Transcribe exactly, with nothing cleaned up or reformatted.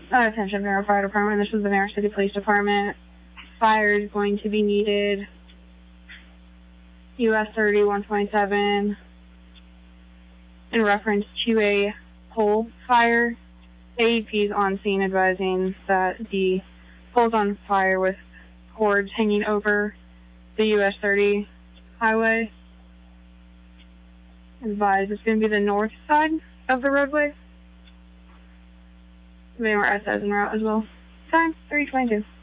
Uh, attention, Vero Fire Department. This is the Vero City Police Department. Fire is going to be needed. U S thirty, one twenty-seven. In reference to a pole fire. A E P is on scene advising that the pole's on fire with cords hanging over the U S thirty highway. Advise it's going to be the north side of the roadway. V M R S as en route as well. Time, three twenty-two.